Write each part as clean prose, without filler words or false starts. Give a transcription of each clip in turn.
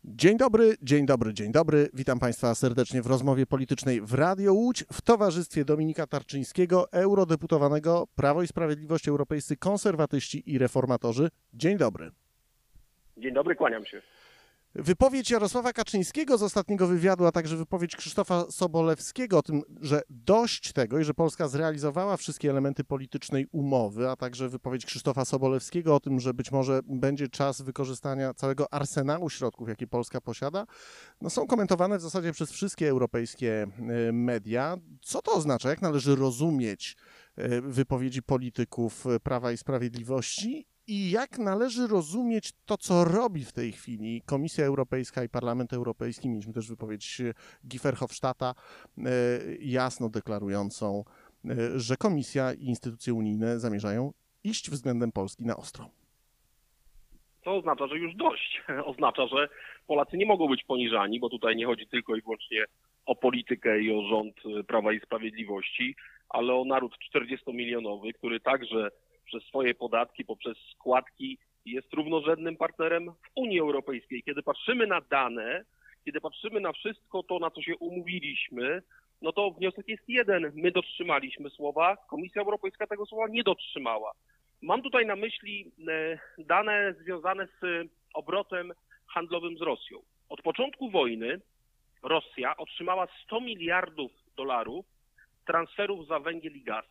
Dzień dobry, dzień dobry, dzień dobry. Witam Państwa serdecznie w rozmowie politycznej w Radio Łódź w towarzystwie Dominika Tarczyńskiego, eurodeputowanego Prawo i Sprawiedliwość, Europejscy Konserwatyści i Reformatorzy. Dzień dobry. Dzień dobry, kłaniam się. Wypowiedź Jarosława Kaczyńskiego z ostatniego wywiadu, a także wypowiedź Krzysztofa Sobolewskiego o tym, że dość tego i że Polska zrealizowała wszystkie elementy politycznej umowy, a także wypowiedź Krzysztofa Sobolewskiego o tym, że być może będzie czas wykorzystania całego arsenału środków, jakie Polska posiada, są komentowane w zasadzie przez wszystkie europejskie media. Co to oznacza? Jak należy rozumieć wypowiedzi polityków Prawa i Sprawiedliwości? I jak należy rozumieć to, co robi w tej chwili Komisja Europejska i Parlament Europejski? Mieliśmy też wypowiedź Guy Verhofstadta jasno deklarującą, że Komisja i instytucje unijne zamierzają iść względem Polski na ostro. To oznacza, że już dość. Oznacza, że Polacy nie mogą być poniżani, bo tutaj nie chodzi tylko i wyłącznie o politykę i o rząd Prawa i Sprawiedliwości, ale o naród 40-milionowy, który także przez swoje podatki, poprzez składki jest równorzędnym partnerem w Unii Europejskiej. Kiedy patrzymy na dane, kiedy patrzymy na wszystko to, na co się umówiliśmy, no to wniosek jest jeden. My dotrzymaliśmy słowa, Komisja Europejska tego słowa nie dotrzymała. Mam tutaj na myśli dane związane z obrotem handlowym z Rosją. Od początku wojny Rosja otrzymała $100 miliardów transferów za węgiel i gaz.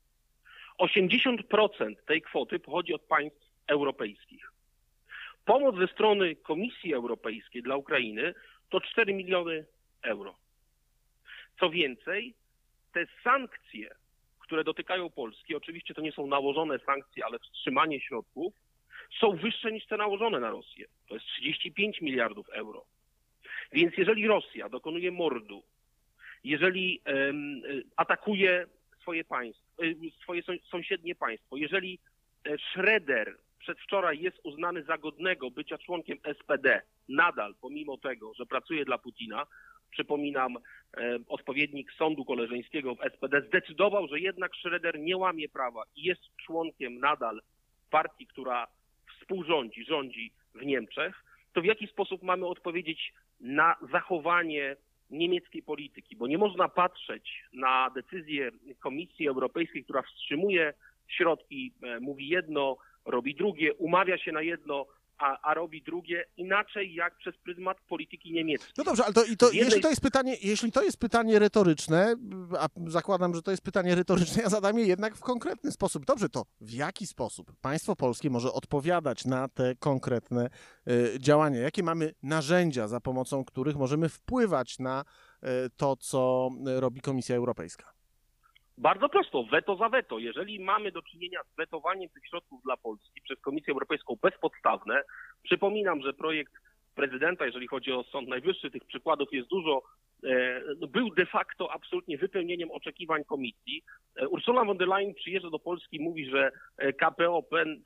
80% tej kwoty pochodzi od państw europejskich. Pomoc ze strony Komisji Europejskiej dla Ukrainy to 4 miliony euro. Co więcej, te sankcje, które dotykają Polski, oczywiście to nie są nałożone sankcje, ale wstrzymanie środków, są wyższe niż te nałożone na Rosję. To jest 35 miliardów euro. Więc jeżeli Rosja dokonuje mordu, jeżeli atakuje swoje sąsiednie państwo, jeżeli Schröder przedwczoraj jest uznany za godnego bycia członkiem SPD, nadal, pomimo tego, że pracuje dla Putina, przypominam, odpowiednik sądu koleżeńskiego w SPD zdecydował, że jednak Schröder nie łamie prawa i jest członkiem nadal partii, która rządzi w Niemczech, to w jaki sposób mamy odpowiedzieć na zachowanie niemieckiej polityki? Bo nie można patrzeć na decyzję Komisji Europejskiej, która wstrzymuje środki, mówi jedno, robi drugie, umawia się na jedno, a robi drugie, inaczej jak przez pryzmat polityki niemieckiej. No dobrze, ale jeśli to jest pytanie retoryczne, a zakładam, że to jest pytanie retoryczne, ja zadam je jednak w konkretny sposób. Dobrze, to w jaki sposób państwo polskie może odpowiadać na te konkretne działania? Jakie mamy narzędzia, za pomocą których możemy wpływać na to, co robi Komisja Europejska? Bardzo prosto, weto za weto. Jeżeli mamy do czynienia z wetowaniem tych środków dla Polski przez Komisję Europejską bezpodstawne, przypominam, że projekt prezydenta, jeżeli chodzi o Sąd Najwyższy, tych przykładów jest dużo, był de facto absolutnie wypełnieniem oczekiwań Komisji. Ursula von der Leyen przyjeżdża do Polski i mówi, że KPO,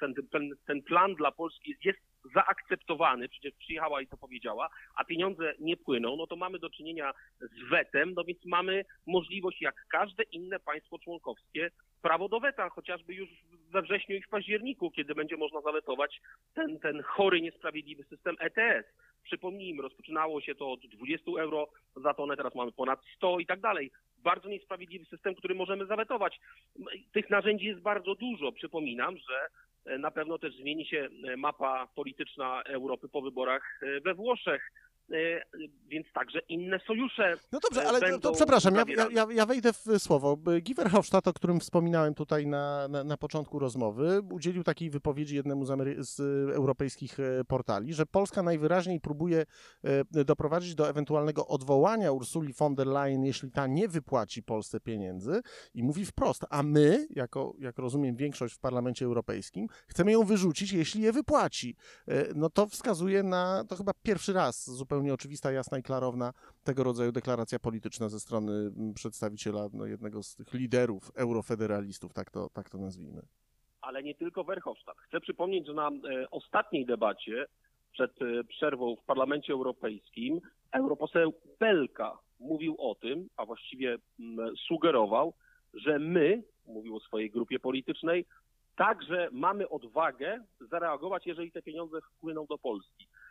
ten plan dla Polski jest zaakceptowany, przecież przyjechała i to powiedziała, a pieniądze nie płyną, no to mamy do czynienia z wetem, no więc mamy możliwość, jak każde inne państwo członkowskie, prawo do weta, chociażby już we wrześniu i w październiku, kiedy będzie można zawetować ten chory, niesprawiedliwy system ETS. Przypomnijmy, rozpoczynało się to od 20 euro za tonę, teraz mamy ponad 100 i tak dalej. Bardzo niesprawiedliwy system, który możemy zawetować. Tych narzędzi jest bardzo dużo. Przypominam, że na pewno też zmieni się mapa polityczna Europy po wyborach we Włoszech, więc także inne sojusze. No dobrze, ale to przepraszam, ja wejdę w słowo. Guy Verhofstadt, o którym wspominałem tutaj na początku rozmowy, udzielił takiej wypowiedzi jednemu z europejskich portali, że Polska najwyraźniej próbuje doprowadzić do ewentualnego odwołania Ursuli von der Leyen, jeśli ta nie wypłaci Polsce pieniędzy, i mówi wprost, a my, jak rozumiem większość w Parlamencie Europejskim, chcemy ją wyrzucić, jeśli je wypłaci. No to wskazuje na, to chyba pierwszy raz zupełnie oczywista, jasna i klarowna tego rodzaju deklaracja polityczna ze strony przedstawiciela jednego z tych liderów eurofederalistów, tak to nazwijmy. Ale nie tylko Verhofstadt. Chcę przypomnieć, że na ostatniej debacie przed przerwą w Parlamencie Europejskim europoseł Belka mówił o tym, a właściwie sugerował, że my, mówił o swojej grupie politycznej, także mamy odwagę zareagować, jeżeli te pieniądze wpłyną do Polski.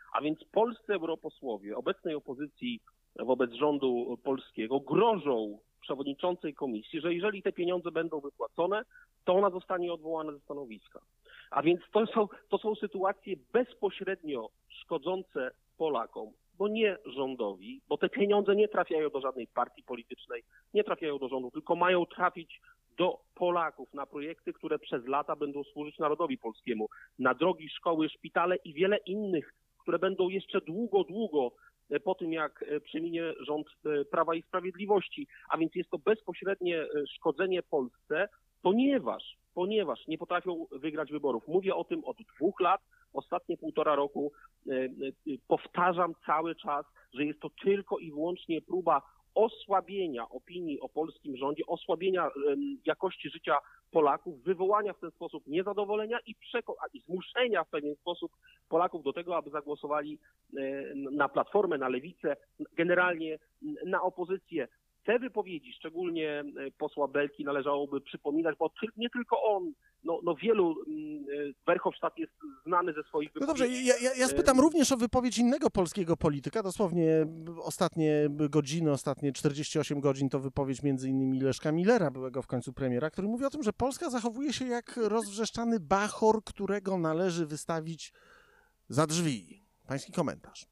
A więc polscy europosłowie obecnej opozycji wobec rządu polskiego grożą przewodniczącej komisji, że jeżeli te pieniądze będą wypłacone, to ona zostanie odwołana ze stanowiska. A więc to są sytuacje bezpośrednio szkodzące Polakom, bo nie rządowi, bo te pieniądze nie trafiają do żadnej partii politycznej, nie trafiają do rządu, tylko mają trafić do Polaków na projekty, które przez lata będą służyć narodowi polskiemu, na drogi, szkoły, szpitale i wiele innych, które będą jeszcze długo po tym, jak przeminie rząd Prawa i Sprawiedliwości. A więc jest to bezpośrednie szkodzenie Polsce, ponieważ nie potrafią wygrać wyborów. Mówię o tym od 2 lat, ostatnie 1,5 roku. Powtarzam cały czas, że jest to tylko i wyłącznie próba osłabienia opinii o polskim rządzie, osłabienia jakości życia Polaków, wywołania w ten sposób niezadowolenia i zmuszenia w pewien sposób Polaków do tego, aby zagłosowali na Platformę, na Lewicę, generalnie na opozycję. Te wypowiedzi, szczególnie posła Belki, należałoby przypominać, bo nie tylko on, wielu, Verhofstadt jest znany ze swoich wypowiedzi. No dobrze, ja spytam również o wypowiedź innego polskiego polityka. Dosłownie ostatnie godziny, ostatnie 48 godzin to wypowiedź między innymi Leszka Millera, byłego w końcu premiera, który mówi o tym, że Polska zachowuje się jak rozwrzeszczany bachor, którego należy wystawić za drzwi. Pański komentarz.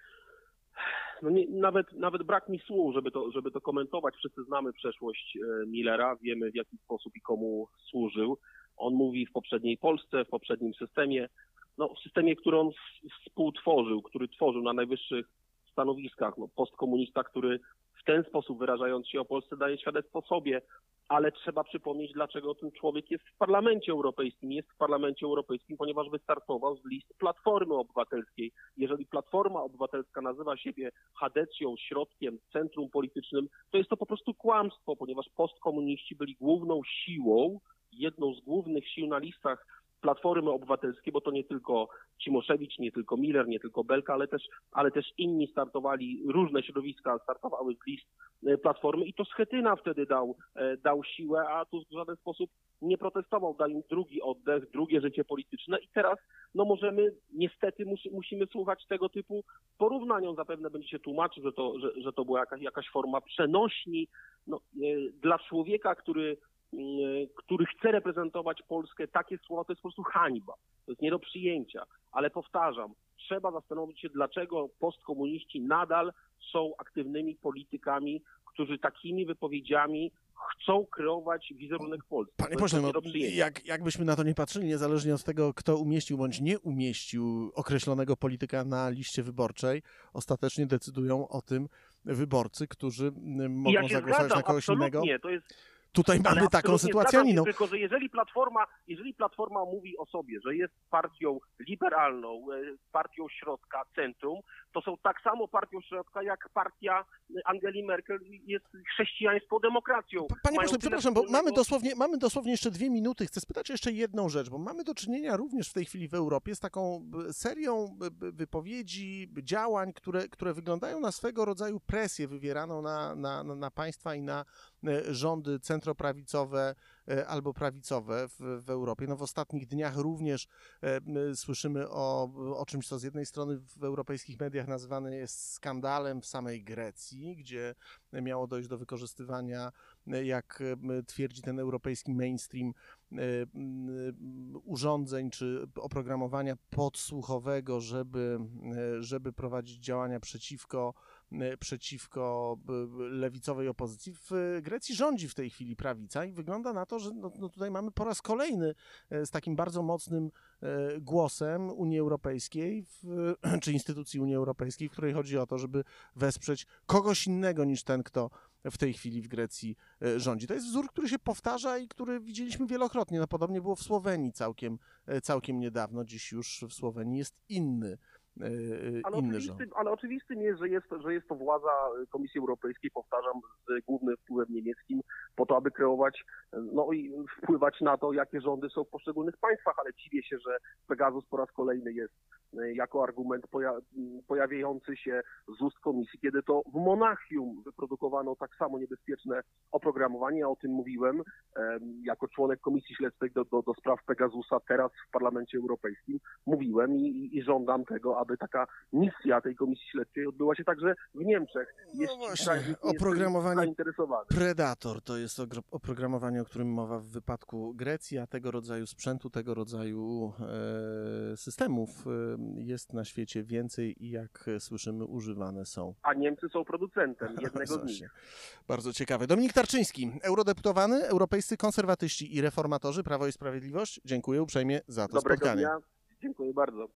No nawet brak mi słów, żeby to komentować. Wszyscy znamy przeszłość Millera, wiemy w jaki sposób i komu służył. On mówi w poprzedniej Polsce, w poprzednim systemie, w systemie, który on współtworzył, który tworzył na najwyższych stanowiskach. Postkomunista, który w ten sposób, wyrażając się o Polsce, daje świadectwo sobie, ale trzeba przypomnieć, dlaczego ten człowiek jest w Parlamencie Europejskim. Jest w Parlamencie Europejskim, ponieważ wystartował z list Platformy Obywatelskiej. Jeżeli Platforma Obywatelska nazywa siebie chadecją, środkiem, centrum politycznym, to jest to po prostu kłamstwo, ponieważ postkomuniści byli główną siłą, jedną z głównych sił na listach Platformy Obywatelskiej, bo to nie tylko Cimoszewicz, nie tylko Miller, nie tylko Belka, ale też inni startowali, różne środowiska startowały z list Platformy i to Schetyna wtedy dał siłę, a Tusk w żaden sposób nie protestował, dał im drugi oddech, drugie życie polityczne i teraz możemy, niestety musimy słuchać tego typu porównań. On zapewne będzie się tłumaczył, że to była jakaś forma przenośni. Dla człowieka, który chce reprezentować Polskę, takie słowa to jest po prostu hańba. To jest nie do przyjęcia. Ale powtarzam, trzeba zastanowić się, dlaczego postkomuniści nadal są aktywnymi politykami, którzy takimi wypowiedziami chcą kreować wizerunek Polski. Panie pośle, jakbyśmy na to nie patrzyli, niezależnie od tego, kto umieścił bądź nie umieścił określonego polityka na liście wyborczej, ostatecznie decydują o tym wyborcy, którzy mogą zagłosować na kogoś innego. To jest... Tutaj mamy taką sytuację, tylko że jeżeli Platforma mówi o sobie, że jest partią liberalną, partią środka, centrum, to są tak samo partią środka, jak partia Angeli Merkel jest chrześcijańską demokracją. Panie pośle, przepraszam, bo mamy dosłownie jeszcze 2 minuty. Chcę spytać jeszcze jedną rzecz, bo mamy do czynienia również w tej chwili w Europie z taką serią wypowiedzi, działań, które wyglądają na swego rodzaju presję wywieraną na państwa i na rządy centroprawicowe albo prawicowe w Europie. W ostatnich dniach również słyszymy o czymś, co z jednej strony w europejskich mediach nazywane jest skandalem w samej Grecji, gdzie miało dojść do wykorzystywania, jak twierdzi ten europejski mainstream, urządzeń czy oprogramowania podsłuchowego, żeby prowadzić działania przeciwko lewicowej opozycji. W Grecji rządzi w tej chwili prawica i wygląda na to, że tutaj mamy po raz kolejny z takim bardzo mocnym głosem Unii Europejskiej, czy instytucji Unii Europejskiej, w której chodzi o to, żeby wesprzeć kogoś innego niż ten, kto w tej chwili w Grecji rządzi. To jest wzór, który się powtarza i który widzieliśmy wielokrotnie. Podobnie było w Słowenii całkiem niedawno. Dziś już w Słowenii jest inny rząd. Ale oczywistym jest, że jest to władza Komisji Europejskiej, powtarzam, z głównym wpływem niemieckim, po to, aby kreować, i wpływać na to, jakie rządy są w poszczególnych państwach, ale dziwię się, że Pegasus po raz kolejny jest jako argument pojawiający się z ust Komisji, kiedy to w Monachium wyprodukowano tak samo niebezpieczne oprogramowanie. Ja o tym mówiłem jako członek Komisji Śledczej do spraw Pegasusa teraz w Parlamencie Europejskim. Mówiłem i żądam tego, aby taka misja tej komisji śledczej odbyła się także w Niemczech. No właśnie, oprogramowanie zainteresowany. Predator to jest oprogramowanie, o którym mowa w wypadku Grecji, a tego rodzaju sprzętu, tego rodzaju systemów jest na świecie więcej i jak słyszymy używane są. A Niemcy są producentem jednego z Właśnie. nich. Bardzo ciekawe. Dominik Tarczyński, eurodeputowany, europejscy konserwatyści i reformatorzy, Prawo i Sprawiedliwość. Dziękuję uprzejmie za to Dobrego spotkanie. dnia. Dziękuję bardzo.